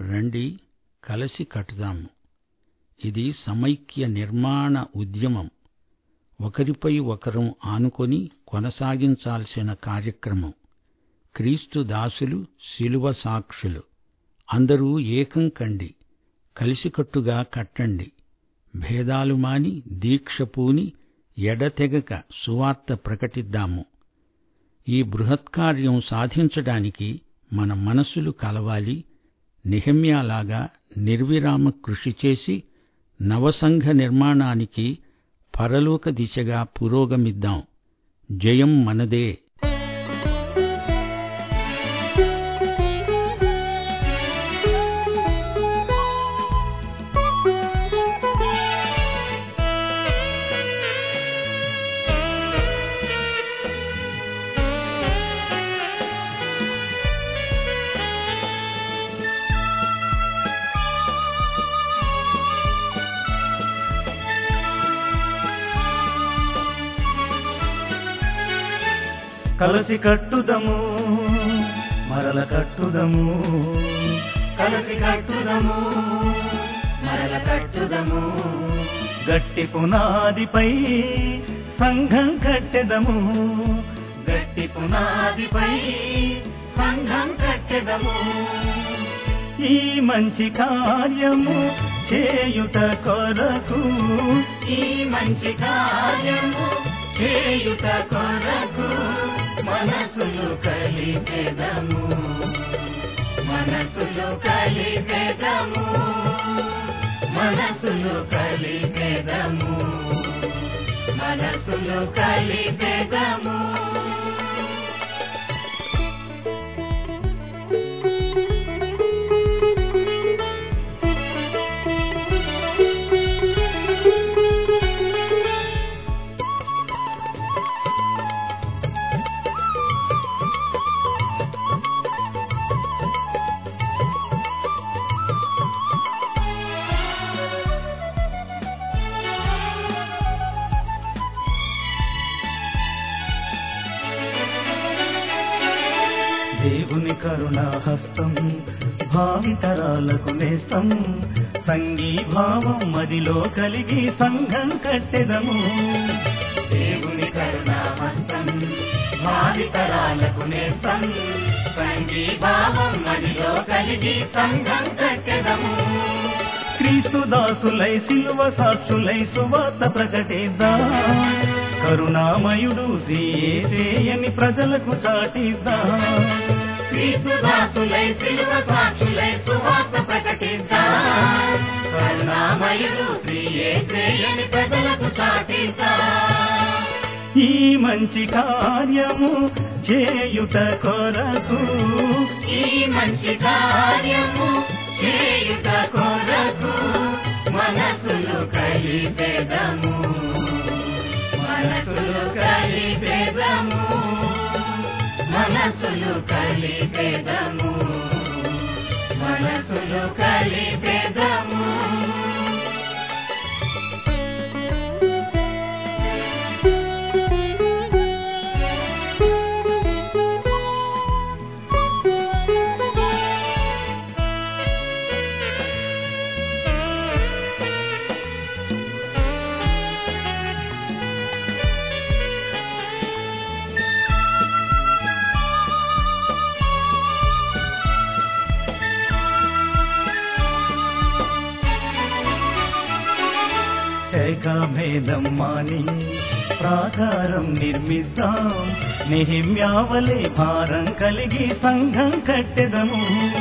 రండి కలసి కట్టుదాము. ఇది సమైక్య నిర్మాణ ఉద్యమం. ఒకరిపై ఒకరం ఆనుకొని కొనసాగించాల్సిన కార్యక్రమం. క్రీస్తు దాసులు, శిలువ సాక్షులు అందరూ ఏకం కండి, కలిసికట్టుగా కట్టండి. భేదాలు మాని దీక్ష పూని ఎడతెగక సువార్త ప్రకటిద్దాము. ఈ బృహత్కార్యం సాధించడానికి మన మనసులు కలవాలి. నెహెమ్యాలాగా నిర్విరామ కృషి చేసి నవసంఘ నిర్మాణానికి పరలోక దిశగా పురోగమిద్దాం. జయం మనదే. కలసి కట్టుదము, మరల కట్టుదము. కలసి కట్టుదము, మరల కట్టుదము. గట్టి పునాదిపై సంఘం కట్టెదము. గట్టి పునాదిపై సంఘం కట్టెదము. ఈ మంచి కార్యము చేయుట కొరకు, ఈ మంచి కార్యము చేయుట కొరకు మనసులు కలిపెదము. మనసులు కలిపెదము. మనసులు కలిపెదము. మనసులు కలిపెదము. దేవుని కరుణాహస్తం భావితరాలకు నేస్తం. సంఘీభావం మదిలో కలిగి సంఘం కట్టెదము. దేవుని కరుణాహస్తం భావితరాలకు నేస్తం. సంఘీభావం మదిలో కలిగి సంఘం కట్టెదము. క్రీస్తు దాసులై శిలువ సాక్షులై సువార్త ప్రకటిద్దాం. కరుణామయుడు శ్రీయేసేయని ప్రజలకు చాటిద్దాం. క్రీస్తు దాసులై శిలువ సాక్షులై సువార్త ప్రకటిద్దాం. కరుణామయుడు శ్రీయేసేయని ప్రజలకు చాటిద్దాం. ఈ మంచి కార్యము చేయుట కొరకు, ఈ మంచి కార్యము చేయుట కొరకు మనసులు కలిపెదము. మనసులు కలిపెదము. మనసులు కలిపెదము. మనసులు కలిపెదము. భేదం మాని ప్రాకారం నిర్మిద్దాం. నెహెమ్యావలే భారం కలిగి సంఘం కట్టెదము.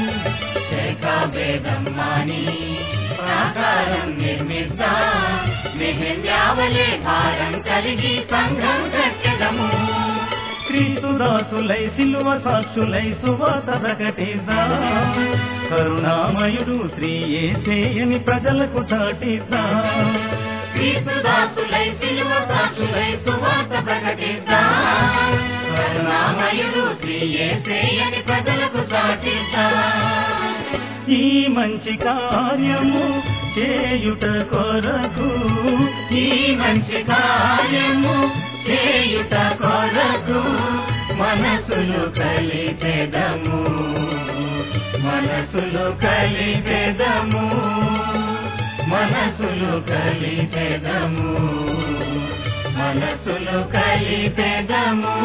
భేదం మాని ప్రాకారం నిర్మిద్దాం. నెహెమ్యావలే భారం కలిగి సంఘం కట్టెదము. క్రీస్తు దాసులై శిలువ సాక్షులై సువార్త ప్రకటిద్దాం. కరుణామయుడు శ్రీయేసేయని ప్రజలకు చాటిద్దాం. క్రీస్తు దాసులై శిలువ సాక్షులై సువార్త ప్రకటిద్దాం. కరుణామయుడు శ్రీయేసేయని ప్రజలకు చాటిద్దాం. ఈ మంచి కార్యము చేయుట కొరకు, ఈ మంచి కార్యము చేయుట కొరకు మనసులు కలిపెదము. మనసులు కలిపెదము, మనసులు కలిపెదము, మనసులు కలిపెదము.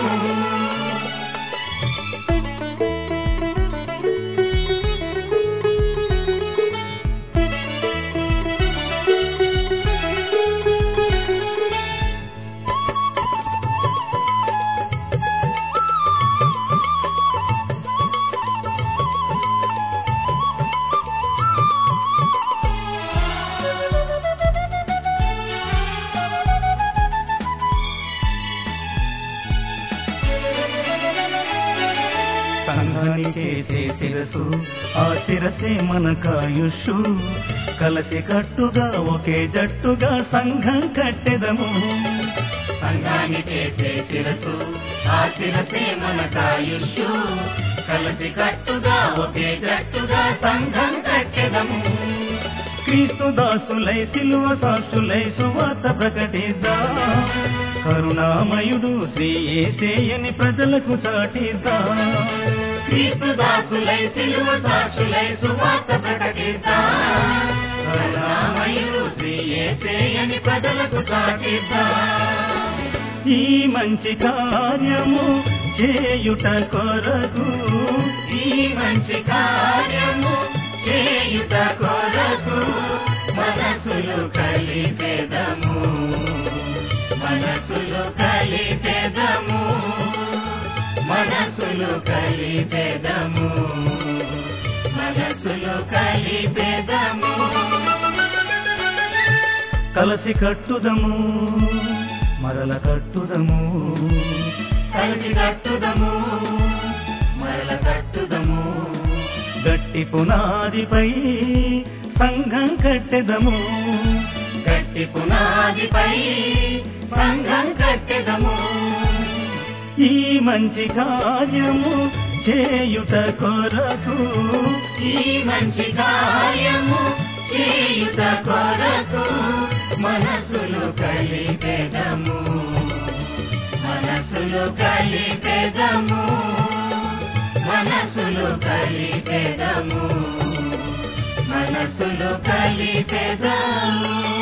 సంఘాన్ని చేసే శిరసు, ఆ శిరసే మనకాయుష్షు. కలసి కట్టుగా ఒకే జట్టుగా సంఘం కట్టెదము. సంఘాన్ని చేసే శిరసు, ఆ శిరసే మనకాయుష్షు. కలసి కట్టుగా ఒకే జట్టుగా సంఘం కట్టెదము. క్రీస్తు దాసులై సిలువ సాక్షులై సువార్త ప్రకటిద్దాం. కరుణామయుడు శ్రీ యేసయ్యని ప్రజలకు చాటిద్దాం. క్రీస్తు దాసులై సిలువ సాక్షులై సువార్త ప్రకటిద్దాం. కరుణామయుడు శ్రీ యేసయ్యని ప్రజలకు చాటిద్దాం. ఈ మంచి కార్యము చేయుట కొరకు, ఈ మంచి కార్యము చేయుట కొరకు మనసులు కలిపెదము, మనసులు కలిపెదము, మనసులు కలిపెదము, మనసులు కలిపెదము. కలసి కట్టుదము, మరల కట్టుదము, కలిసి కట్టుదము, మరల కట్టుదము. గట్టి పునాదిపై సంఘం కట్టెదము. గట్టి పునాదిపై సంఘం కట్టెదము. ఈ మంచి కార్యము చేయుట కొరకు, ఈ మంచి కార్యము చేయుట కొరకు మనసులు కలిపెదము, మనసులు కలిపెదము, మనసులు కలిపెదము, మనసులు కలిపెదము.